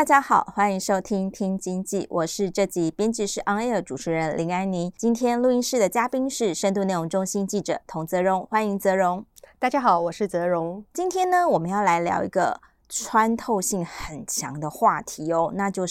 大家好，欢迎收听听经济，我是这集编辑室 On Air 主持人林安妮。今天录音室的嘉宾是深度内容中心记者童泽荣，欢迎泽荣。 大家好，我是泽荣。 今天呢，我们要来聊一个穿透性很强的话题哦，那就是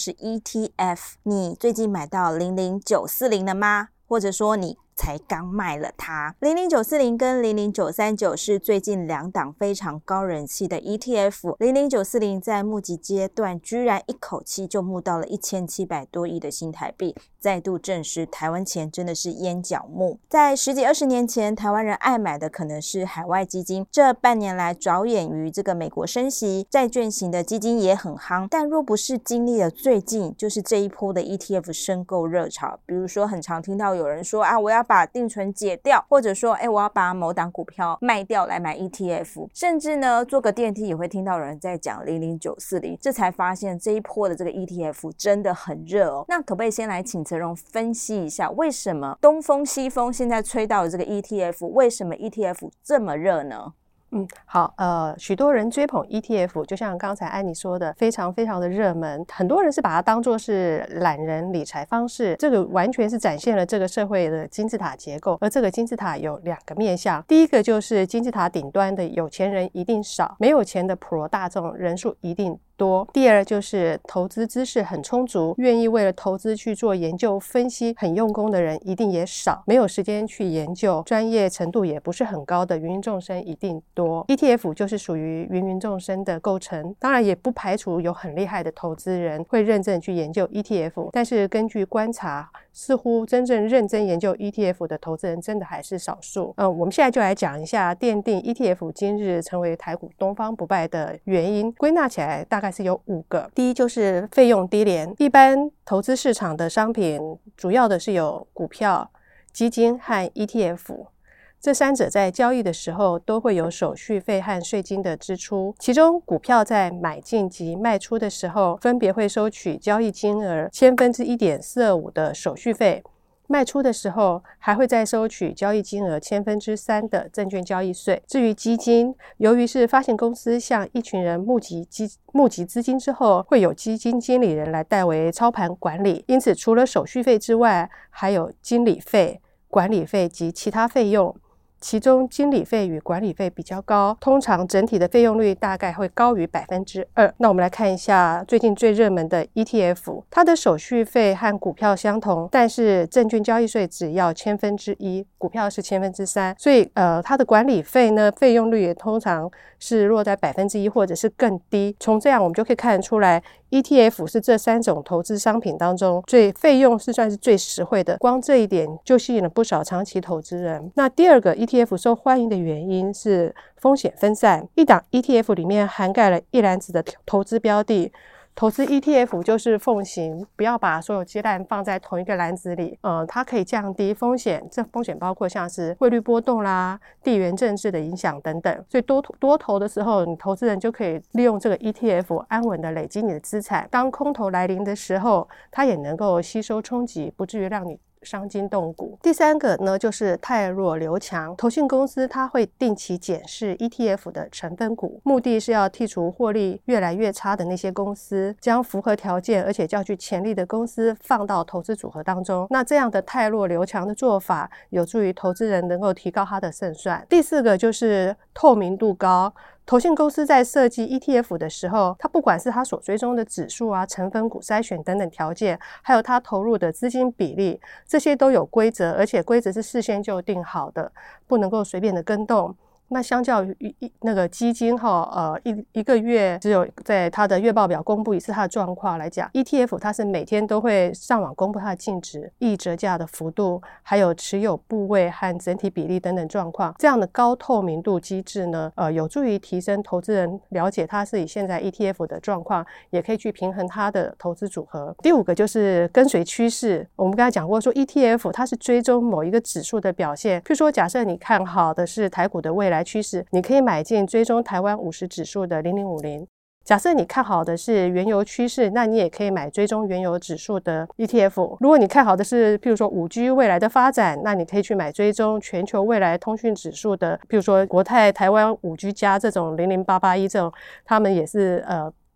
ETF。 你最近买到00940了吗？或者说你才刚卖了它。00940跟00939是最近两档非常高人气的 ETF。 00940在募集阶段居然一口气就募到了1700多亿的新台币，再度证实台湾钱真的是烟角木。在10几20年前，台湾人爱买的可能是海外基金，这半年来着眼于这个美国升息，债券型的基金也很夯，但若不是经历了最近就是这一波的 ETF 申购热潮，比如说很常听到有人说啊，我要把定存解掉，或者说我要把某档股票卖掉来买 ETF， 甚至呢坐个电梯也会听到有人在讲00940，这才发现这一波的这个 ETF 真的很热哦。那可不可以先来请泽荣分析一下，为什么东风西风现在吹到了这个 ETF， 为什么 ETF 这么热呢？ 好，许多人追捧 ETF， 就像刚才安妮说的，非常非常的热门，很多人是把它当作是懒人理财方式，这个完全是展现了这个社会的金字塔结构。而这个金字塔有两个面向，第一个就是金字塔顶端的有钱人一定少，没有钱的普罗大众人数一定多。第二就是投资知识很充足，愿意为了投资去做研究分析很用功的人一定也少，没有时间去研究，专业程度也不是很高的芸芸众生一定多。ETF 就是属于芸芸众生的构成，当然也不排除有很厉害的投资人会认真去研究 ETF， 但是根据观察，似乎真正认真研究 ETF 的投资人真的还是少数。我们现在就来讲一下奠定 ETF 今日成为台股东方不败的原因，归纳起来大概是有5个。第一就是费用低廉，一般投资市场的商品主要的是有股票、基金和 ETF，这三者在交易的时候都会有手续费和税金的支出，其中股票在买进及卖出的时候分别会收取交易金额1/1000/1.425的手续费，卖出的时候还会再收取交易金额3/1000的证券交易税。至于基金，由于是发行公司向一群人募集资金之后，会有基金经理人来代为操盘管理，因此除了手续费之外，还有经理费、管理费及其他费用，其中经理费与管理费比较高，通常整体的费用率大概会高于 2%。 那我们来看一下最近最热门的 ETF， 它的手续费和股票相同，但是证券交易税只要1/1000，股票是3/1000，所以它的管理费呢，费用率也通常是落在 1% 或者是更低。从这样我们就可以看得出来， ETF 是这3种投资商品当中费用是算是最实惠的，光这一点就吸引了不少长期投资人。那第二个 ETF 受欢迎的原因是风险分散，一档 ETF 里面涵盖了一篮子的投资标的，投资 ETF 就是奉行不要把所有鸡蛋放在同一个篮子里，它可以降低风险，这风险包括像是汇率波动啦、地缘政治的影响等等，所以多投的时候，你投资人就可以利用这个 ETF 安稳的累积你的资产，当空头来临的时候，它也能够吸收冲击，不至于让你伤筋动骨。第三个呢，就是汰弱留强，投信公司它会定期检视 ETF 的成分股，目的是要剔除获利越来越差的那些公司，将符合条件而且较具潜力的公司放到投资组合当中。那这样的汰弱留强的做法，有助于投资人能够提高他的胜算。第四个就是透明度高，投信公司在设计 ETF 的时候，它不管是它所追踪的指数啊、成分股筛选等等条件，还有它投入的资金比例，这些都有规则，而且规则是事先就定好的，不能够随便的更动。那相较于那个基金一个月只有在它的月报表公布一次它的状况来讲， ETF 它是每天都会上网公布它的净值、溢折价的幅度，还有持有部位和整体比例等等状况。这样的高透明度机制呢，有助于提升投资人了解它是以现在 ETF 的状况，也可以去平衡它的投资组合。第五个就是跟随趋势，我们刚才讲过说 ETF 它是追踪某一个指数的表现，譬如说假设你看好的是台股的未来趋势，你可以买进追踪台湾50指数的0050。假设你看好的是原油趋势，那你也可以买追踪原油指数的 ETF。 如果你看好的是譬如说 5G 未来的发展，那你可以去买追踪全球未来通讯指数的，譬如说国泰台湾 5G 加这种00881这种，他们也是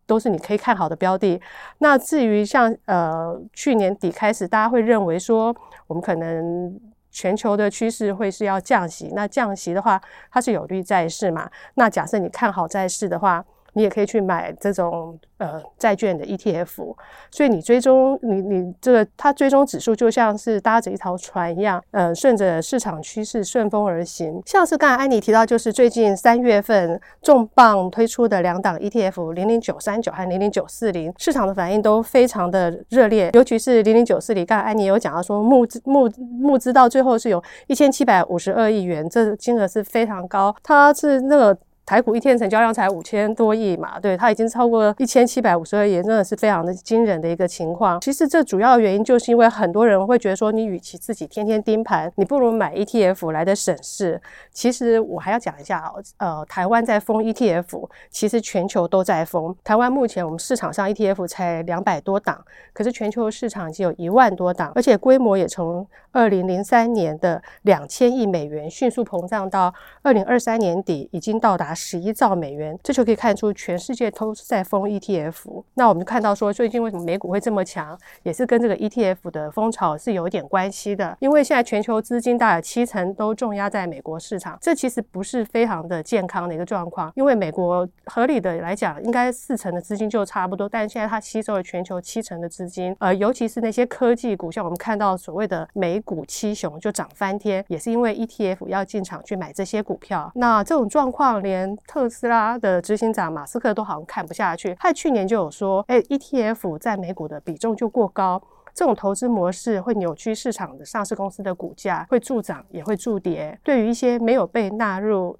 都是你可以看好的标的。那至于像去年底开始，大家会认为说我们可能全球的趋势会是要降息，那降息的话它是有利债市嘛，那假设你看好债市的话，你也可以去买这种债券的 ETF， 所以你追踪你这个它追踪指数就像是搭着一条船一样，顺着市场趋势顺风而行。像是刚才安妮提到，就是最近3月份重磅推出的2档 ETF 00939和00940，市场的反应都非常的热烈，尤其是00940，刚才安妮有讲到说募资到最后是有1752亿元，这金额是非常高，它是那个台股一天成交量才5000多亿嘛，对，它已经超过1752亿，真的是非常的惊人的一个情况。其实这主要原因就是因为很多人会觉得说，你与其自己天天盯盘，你不如买 ETF 来的省事。其实我还要讲一下台湾在封 ETF， 其实全球都在封。台湾目前我们市场上 ETF 才200多档，可是全球市场已经有1万多档，而且规模也从2003年的2000亿美元迅速膨胀到2023年底已经到达11兆美元，这就可以看出全世界都是在封 ETF。 那我们看到说最近为什么美股会这么强，也是跟这个 ETF 的风潮是有一点关系的，因为现在全球资金大概70%都重压在美国市场，这其实不是非常的健康的一个状况，因为美国合理的来讲应该40%的资金就差不多，但现在它吸收了全球70%的资金，尤其是那些科技股，像我们看到所谓的美股七雄就涨翻天，也是因为 ETF 要进场去买这些股票。那这种状况连特斯拉的执行长马斯克都好像看不下去，他去年就有说ETF 在美股的比重就过高，这种投资模式会扭曲市场的上市公司的股价，会助涨也会助跌，对于一些没有被纳入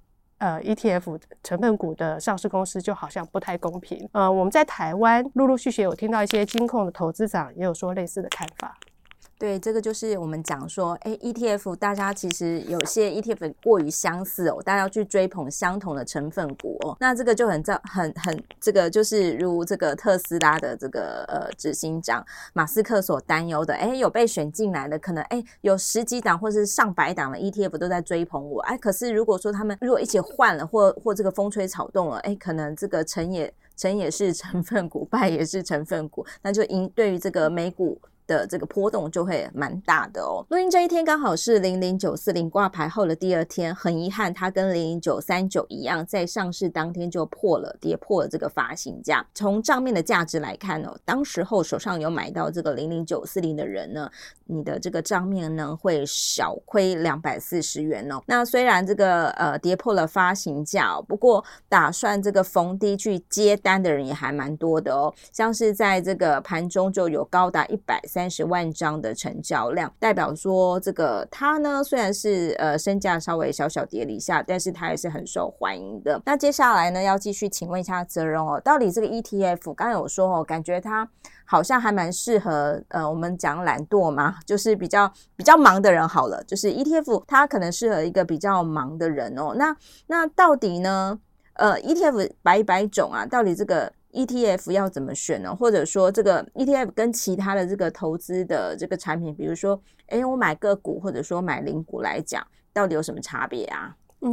ETF 成分股的上市公司就好像不太公平。我们在台湾陆陆续续有听到一些金控的投资长也有说类似的看法。 对，这个就是我们讲说ETF 大家其实有些 ETF 过于相似大家要去追捧相同的成分股那这个就很这个就是如这个特斯拉的这个执行长马斯克所担忧的有被选进来的可能有10几档或是上百档的 ETF 都在追捧我可是如果说他们如果一起换了或这个风吹草动了可能这个成也是成分股，败也是成分股，那就对于这个美股的这个波动就会蛮大的录音这一天刚好是00940挂牌后的第2天，很遗憾它跟00939一样，在上市当天就跌破了这个发行价。从账面的价值来看当时候手上有买到这个00940的人呢，你的这个账面呢会小亏240元那虽然这个跌破了发行价不过打算这个逢低去接单的人也还蛮多的像是在这个盘中就有高达130万张的成交量，代表说这个它呢虽然是身价稍微小跌了一下，但是它也是很受欢迎的。那接下来呢要继续请问一下泽荣到底这个 ETF 刚才有说感觉它好像还蛮适合我们讲懒惰嘛，就是比较忙的人好了，就是 ETF 它可能适合一个比较忙的人那到底呢ETF 百种到底这个ETF 要怎么选呢？或者说这个 ETF 跟其他的这个投资的这个产品，比如说我买个股或者说买零股来讲，到底有什么差别啊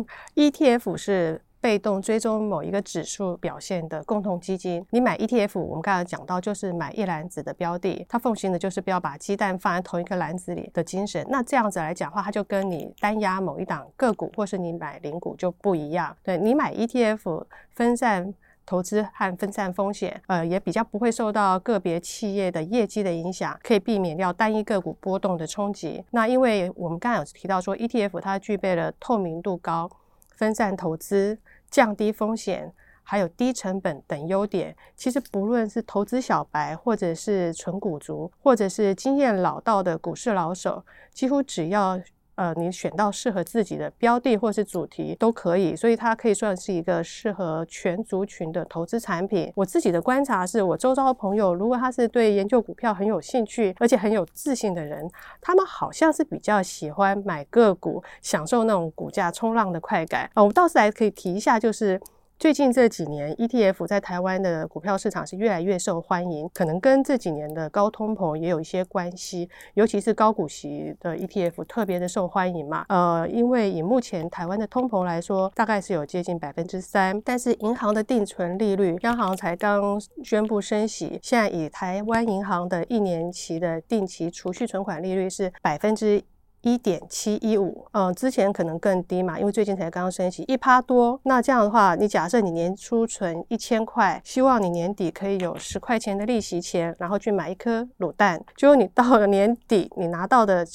ETF 是被动追踪某一个指数表现的共同基金。你买 ETF 我们刚才讲到就是买一篮子的标的，它奉行的就是不要把鸡蛋放在同一个篮子里的精神。那这样子来讲的话，它就跟你单押某一档个股或是你买零股就不一样。对，你买 ETF 分散投资和分散风险也比较不会受到个别企业的业绩的影响，可以避免掉单一个股波动的冲击。那因为我们刚才有提到说 ETF 它具备了透明度高、分散投资、降低风险还有低成本等优点，其实不论是投资小白或者是纯股族或者是经验老道的股市老手，几乎只要你选到适合自己的标的或是主题都可以，所以它可以算是一个适合全族群的投资产品。我自己的观察是，我周遭的朋友如果他是对研究股票很有兴趣而且很有自信的人，他们好像是比较喜欢买个股，享受那种股价冲浪的快感我们倒是来可以提一下，就是最近这几年 ETF 在台湾的股票市场是越来越受欢迎，可能跟这几年的高通膨也有一些关系，尤其是高股息的 ETF 特别的受欢迎嘛。因为以目前台湾的通膨来说，大概是有接近 3%， 但是银行的定存利率，央行才刚宣布升息，现在以台湾银行的1年期的定期储蓄存款利率是1.715%，之前可能更低嘛，因为最近才刚升息1%多。那这样的话，你假设你年初存1000块，希望你年底可以有10块钱的利息钱，然后去买一颗卤蛋，结果你到了年底，你拿到的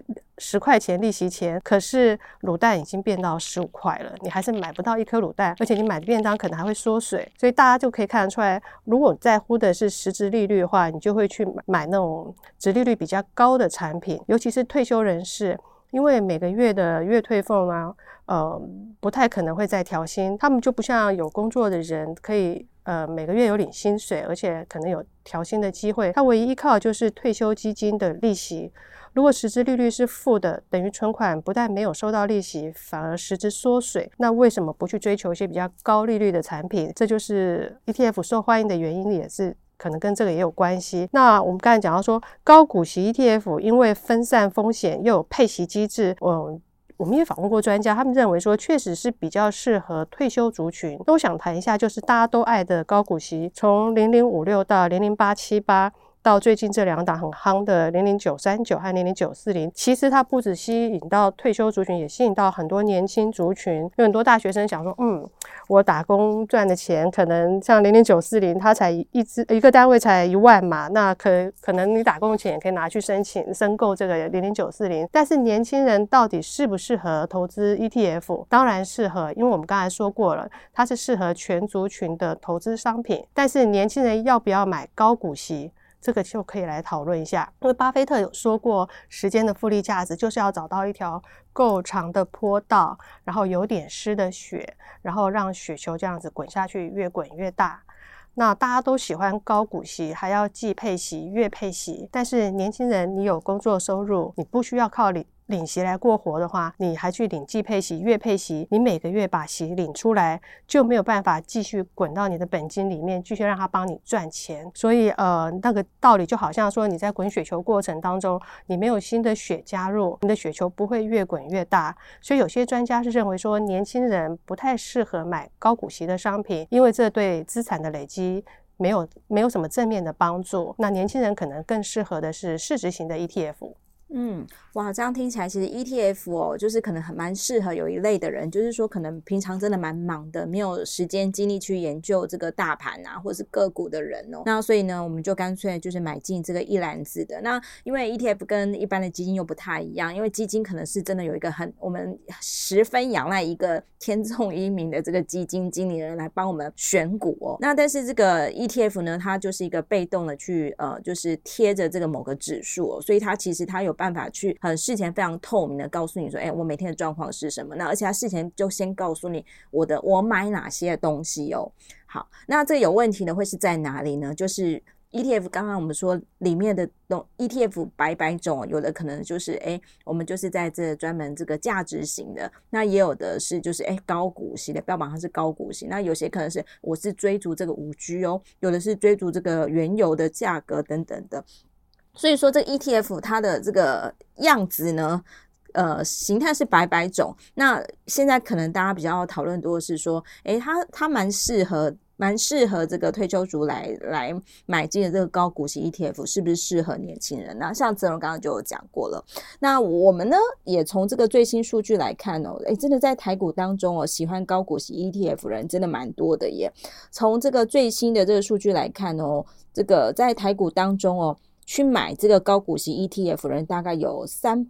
10块钱利息钱，可是卤蛋已经变到15块了，你还是买不到一颗卤蛋，而且你买的便当可能还会缩水，所以大家就可以看得出来，如果在乎的是实质利率的话，你就会去买那种殖利率比较高的产品，尤其是退休人士，因为每个月的月退俸啊，不太可能会再调薪，他们就不像有工作的人可以每个月有领薪水，而且可能有调薪的机会，他唯一依靠就是退休基金的利息。如果实质利率是负的，等于存款不但没有收到利息，反而实质缩水，那为什么不去追求一些比较高利率的产品？这就是 ETF 受欢迎的原因，也是可能跟这个也有关系。那我们刚才讲到说，高股息 ETF 因为分散风险又有配息机制，我们也访问过专家，他们认为说确实是比较适合退休族群。那我想谈一下，就是大家都爱的高股息，从0056到00878，到最近这2档很夯的00939和00940，其实它不只吸引到退休族群，也吸引到很多年轻族群。有很多大学生想说，我打工赚的钱，可能像00940，它才一个单位才1万嘛，那可能你打工的钱也可以拿去申购这个00940。但是年轻人到底适不适合投资 ETF？ 当然适合，因为我们刚才说过了，它是适合全族群的投资商品。但是年轻人要不要买高股息？这个就可以来讨论一下，因为巴菲特有说过，时间的复利价值就是要找到一条够长的坡道，然后有点湿的雪，然后让雪球这样子滚下去，越滚越大。那大家都喜欢高股息，还要季配息、月配息，但是年轻人你有工作收入，你不需要靠领息来过活的话，你还去领季配息、月配息，你每个月把息领出来，就没有办法继续滚到你的本金里面，继续让它帮你赚钱。所以那个道理就好像说你在滚雪球过程当中，你没有新的雪加入，你的雪球不会越滚越大。所以有些专家是认为说，年轻人不太适合买高股息的商品，因为这对资产的累积没有什么正面的帮助。那年轻人可能更适合的是市值型的 ETF。 哇，这样听起来其实 ETF 就是可能蛮适合有一类的人，就是说可能平常真的蛮忙的，没有时间精力去研究这个大盘啊或是个股的人那所以呢，我们就干脆就是买进这个一篮子的。那因为 ETF 跟一般的基金又不太一样，因为基金可能是真的有一个我们十分仰赖一个天纵英明的这个基金经理人来帮我们选股那但是这个 ETF 呢，它就是一个被动的去就是贴着这个某个指数所以它其实它有办法去事前非常透明的告诉你说我每天的状况是什么，那而且它事前就先告诉你我买哪些东西好，那这有问题的会是在哪里呢？就是 ETF 刚刚我们说里面的ETF 百种有的可能就是我们就是在这专门这个价值型的，那也有的是就是高股息的，标榜它是高股息，那有些可能是我是追逐这个 5G 有的是追逐这个原油的价格等等的。所以说这个 ETF 它的这个样子呢形态是百种。那现在可能大家比较讨论多的是说它蛮适合这个退休族来买进的这个高股息 ETF 是不是适合年轻人？那像泽荣刚刚就有讲过了。那我们呢也从这个最新数据来看真的在台股当中喜欢高股息 ETF 人真的蛮多的耶。从这个最新的这个数据来看这个在台股当中去买这个高股息 ETF 人大概有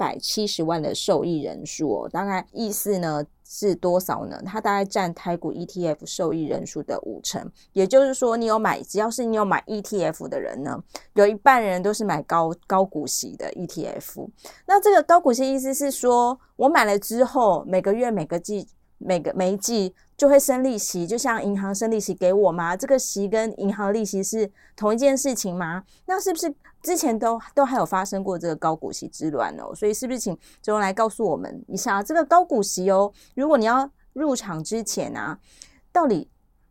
370万的受益人数大概意思呢是多少呢？它大概占台股 ETF 受益人数的50%，也就是说只要是你有买 ETF 的人呢，有一半人都是买高股息的 ETF。 那这个高股息意思是说我买了之后每个月每一季就会生利息，就像银行生利息给我吗？这个息跟银行的利息是同一件事情吗？那是不是之前都还有发生过这个高股息之乱所以是不是请周荣来告诉我们一下这个高股息如果你要入场之前到底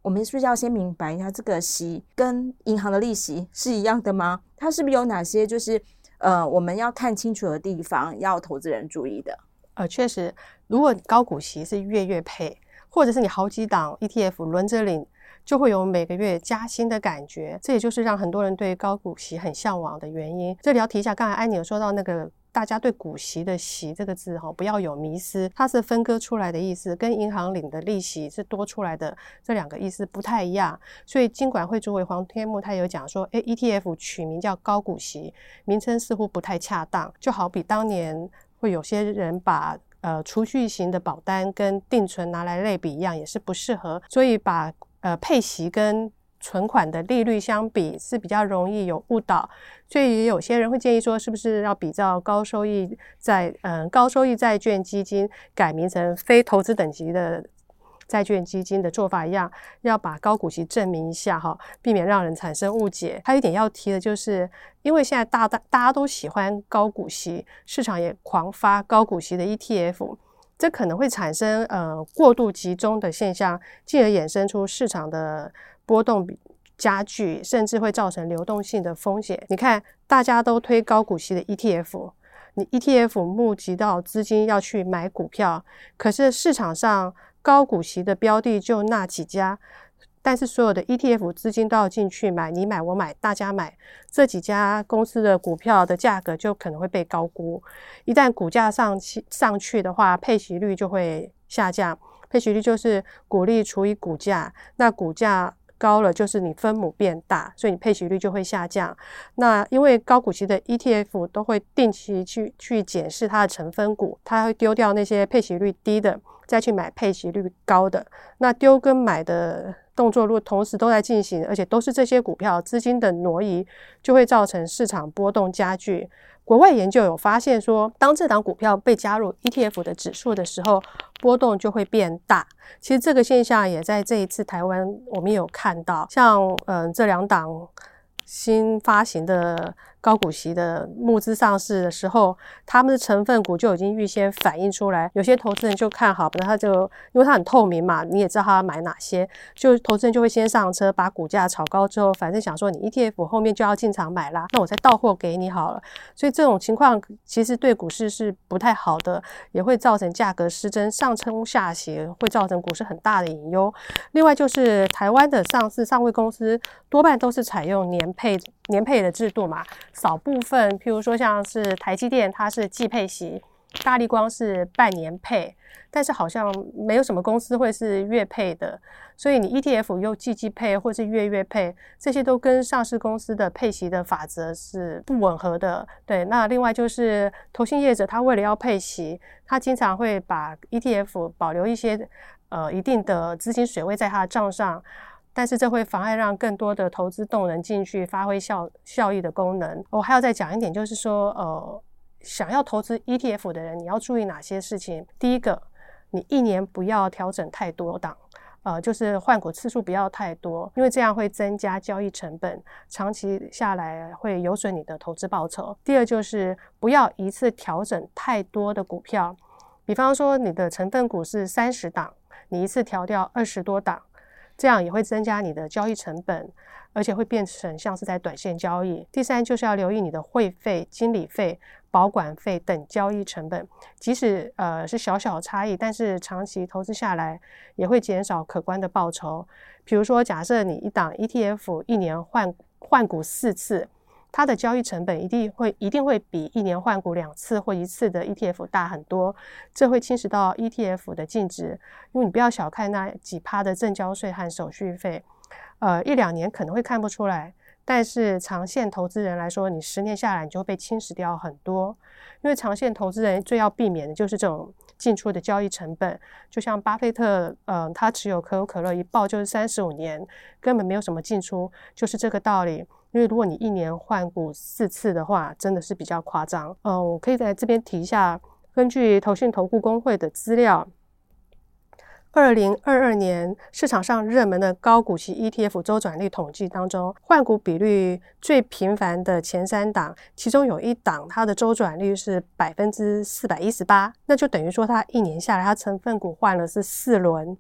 我们是不是要先明白一下，这个息跟银行的利息是一样的吗？它是不是有哪些就是我们要看清楚的地方，要投资人注意的？ 确实，如果高股息是月月配，或者是你好几档 ETF 轮着领，就会有每个月加薪的感觉，这也就是让很多人对高股息很向往的原因。这里要提一下，刚才安妮有说到那个大家对股息的息这个字不要有迷思，它是分割出来的意思，跟银行领的利息是多出来的，这两个意思不太一样。所以金管会主委黄天牧他有讲说ETF 取名叫高股息，名称似乎不太恰当，就好比当年会有些人把储蓄型的保单跟定存拿来类比一样，也是不适合。所以把配息跟存款的利率相比是比较容易有误导，所以也有些人会建议说，是不是要比照高收益债券基金改名成非投资等级的债券基金的做法一样，要把高股息证明一下避免让人产生误解。还有一点要提的就是，因为现在大家都喜欢高股息，市场也狂发高股息的 ETF， 这可能会产生过度集中的现象，进而衍生出市场的波动加剧，甚至会造成流动性的风险。你看，大家都推高股息的 ETF， 你 ETF 募集到资金要去买股票，可是市场上高股息的标的就那几家，但是所有的 ETF 资金都要进去买，你买我买大家买，这几家公司的股票的价格就可能会被高估。一旦股价上去的话，配息率就会下降。配息率就是股利除以股价，那股价高了就是你分母变大，所以你配息率就会下降。那因为高股息的 ETF 都会定期去检视它的成分股，它会丢掉那些配息率低的，再去买配息率高的。那丢跟买的动作如果同时都在进行，而且都是这些股票，资金的挪移就会造成市场波动加剧。国外研究有发现说，当这档股票被加入 ETF 的指数的时候，波动就会变大。其实这个现象也在这一次台湾我们也有看到，像这两档新发行的高股息的募资上市的时候，他们的成分股就已经预先反映出来，有些投资人就看好，他就因为它很透明嘛，你也知道他要买哪些，就投资人就会先上车，把股价炒高之后，反正想说你 ETF 后面就要进场买啦，那我再到货给你好了。所以这种情况其实对股市是不太好的，也会造成价格失真，上冲下斜，会造成股市很大的隐忧。另外就是台湾的上柜公司多半都是采用年配的制度嘛，少部分譬如说像是台积电它是季配息，大立光是半年配，但是好像没有什么公司会是月配的，所以你 ETF 又季配或是月配，这些都跟上市公司的配息的法则是不吻合的。对，那另外就是投信业者他为了要配息，他经常会把 ETF 保留一些一定的资金水位在他的账上，但是这会妨碍让更多的投资动能进去发挥效益的功能。我还要再讲一点，就是说想要投资 ETF 的人，你要注意哪些事情。第一个，你一年不要调整太多档，就是换股次数不要太多，因为这样会增加交易成本，长期下来会有损你的投资报酬。第二就是不要一次调整太多的股票，比方说你的成分股是30档，你一次调掉20多档，这样也会增加你的交易成本，而且会变成像是在短线交易。第三就是要留意你的会费、经理费、保管费等交易成本，即使是小小差异，但是长期投资下来也会减少可观的报酬。比如说假设你一档 ETF 一年换股4次，它的交易成本一定会比一年换股2次或1次的 ETF 大很多，这会侵蚀到 ETF 的净值。因为你不要小看那几%的证交税和手续费，1-2年可能会看不出来，但是长线投资人来说，你10年下来你就会被侵蚀掉很多。因为长线投资人最要避免的就是这种进出的交易成本，就像巴菲特他持有可口可乐一抱就是35年，根本没有什么进出，就是这个道理。因为如果你一年换股4次的话，真的是比较夸张。我可以在这边提一下，根据投信投顾公会的资料，2022年市场上热门的高股息 ETF 周转率统计当中，换股比率最频繁的前3档，其中有一档它的周转率是418%，那就等于说它一年下来它成分股换了是4轮。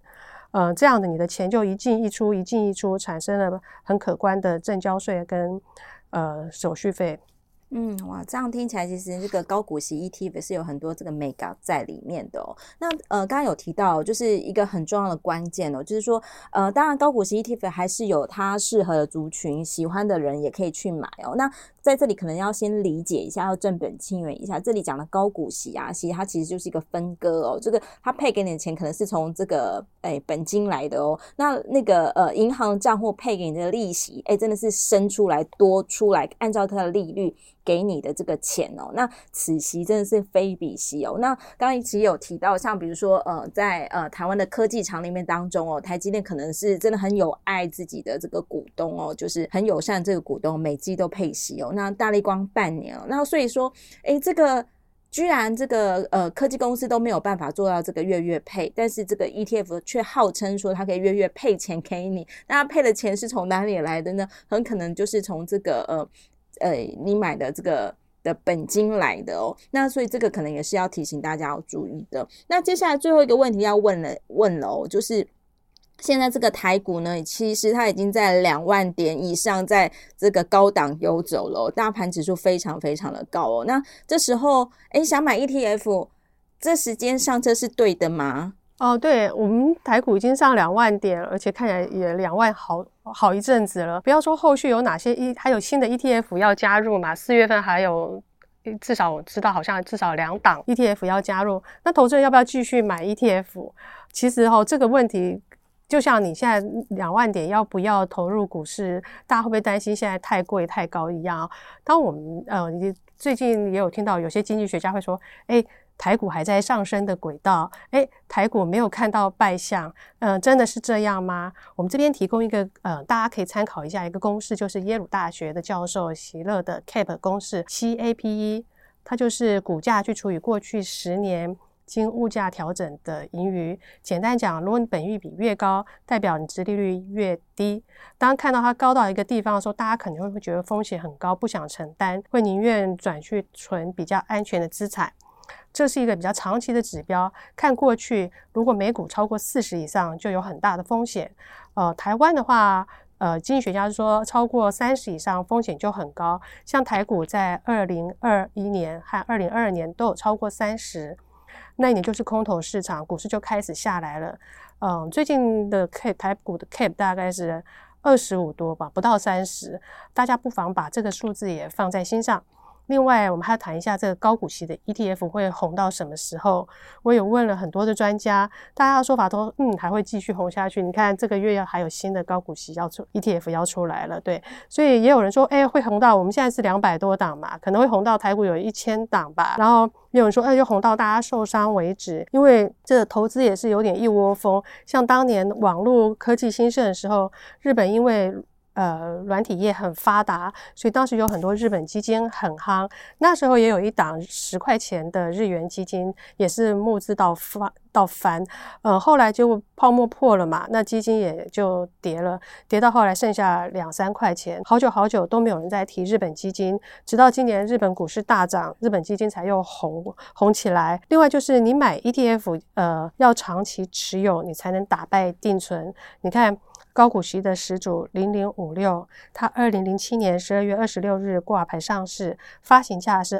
这样的你的钱就一进一出一进一出，产生了很可观的证交税跟手续费。 哇，这样听起来其实这个高股息 ETF 是有很多这个 mega 在里面的哦。那刚刚有提到就是一个很重要的关键哦，就是说当然高股息 ETF 还是有它适合的族群，喜欢的人也可以去买哦。那在这里可能要先理解一下，要正本清源一下，这里讲的高股息啊，它其实就是一个分割哦，这个它配给你的钱可能是从这个本金来的哦，那个银行账户配给你的利息真的是生出来多出来，按照它的利率给你的这个钱哦，那此息真的是非彼息哦。那刚刚其实有提到，像比如说在台湾的科技厂里面当中哦，台积电可能是真的很有爱自己的这个股东哦，就是很友善这个股东，每季都配息哦。那大立光半年哦，那所以说这个居然这个科技公司都没有办法做到这个月月配，但是这个 ETF 却号称说它可以月月配钱给你，那它配的钱是从哪里来的呢？很可能就是从这个你买的这个的本金来的哦，那所以这个可能也是要提醒大家要注意的。那接下来最后一个问题要问了哦，就是现在这个台股呢，其实它已经在2万点以上，在这个高档游走了哦，大盘指数非常非常的高哦。那这时候想买 ETF， 这时间上车是对的吗？ 对，我们台股已经上2万点，而且看起来也2万好一阵子了。不要说后续有哪些还有新的 ETF 要加入嘛，4月份还有至少我知道好像至少2档 ETF 要加入。那投资人要不要继续买 ETF？ 其实这个问题就像你现在2万点要不要投入股市，大家会不会担心现在太贵太高一样？当我们最近也有听到有些经济学家会说，台股还在上升的轨道，台股没有看到败象，真的是这样吗？我们这边提供一个大家可以参考一下一个公式，就是耶鲁大学的教授席勒的 CAPE 公式 CAPE， 它就是股价去除以过去10年经物价调整的盈余。简单讲，如果你本益比越高，代表你殖利率越低。当看到它高到一个地方的时候，大家可能会觉得风险很高，不想承担，会宁愿转去存比较安全的资产。这是一个比较长期的指标，看过去如果美股超过40以上就有很大的风险。台湾的话经济学家说超过30以上风险就很高，像台股在2021年和2022年都有超过30，那一年就是空头市场，股市就开始下来了。最近的台股的 CAPE 大概是25多吧，不到30，大家不妨把这个数字也放在心上。另外我们还要谈一下这个高股息的 ETF 会红到什么时候。我有问了很多的专家，大家的说法都还会继续红下去。你看这个月还有新的高股息ETF 要出来了，对，所以也有人说会红到，我们现在是200多档嘛，可能会红到台股有1000档吧。然后也有人说就红到大家受伤为止，因为这个投资也是有点一窝蜂。像当年网络科技兴盛的时候，日本因为软体业很发达，所以当时有很多日本基金很夯。那时候也有一档10块钱的日元基金，也是募资到翻。后来就泡沫破了嘛，那基金也就跌了，跌到后来剩下2-3块钱，好久都没有人再提日本基金，直到今年日本股市大涨，日本基金才又红起来。另外就是你买 ETF 要长期持有，你才能打败定存。你看高股息的始祖0056，它2007年12月26日挂牌上市，发行价是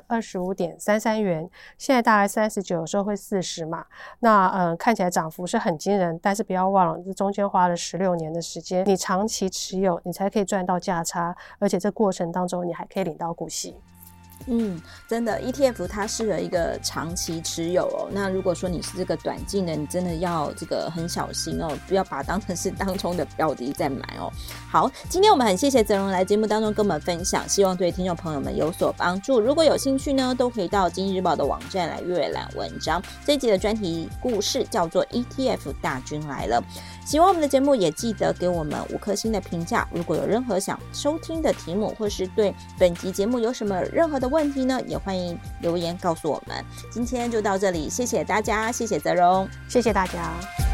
25.33元，现在大概39，有时候会40嘛。那看起来涨幅是很惊人，但是不要忘了，这中间花了16年的时间，你长期持有，你才可以赚到价差，而且这过程当中你还可以领到股息。 真的 ETF 它适合一个长期持有哦。那如果说你是这个短进的，你真的要这个很小心哦，不要把它当成是当冲的标的再买哦。好，今天我们很谢谢泽荣来节目当中跟我们分享，希望对听众朋友们有所帮助。如果有兴趣呢，都可以到经济日报的网站来阅览文章。这一集的专题故事叫做 ETF 大军来了。喜欢我们的节目也记得给我们5颗星的评价。如果有任何想收听的题目，或是对本集节目有什么任何的问题呢，也欢迎留言告诉我们。今天就到这里，谢谢大家，谢谢泽荣， 谢谢大家。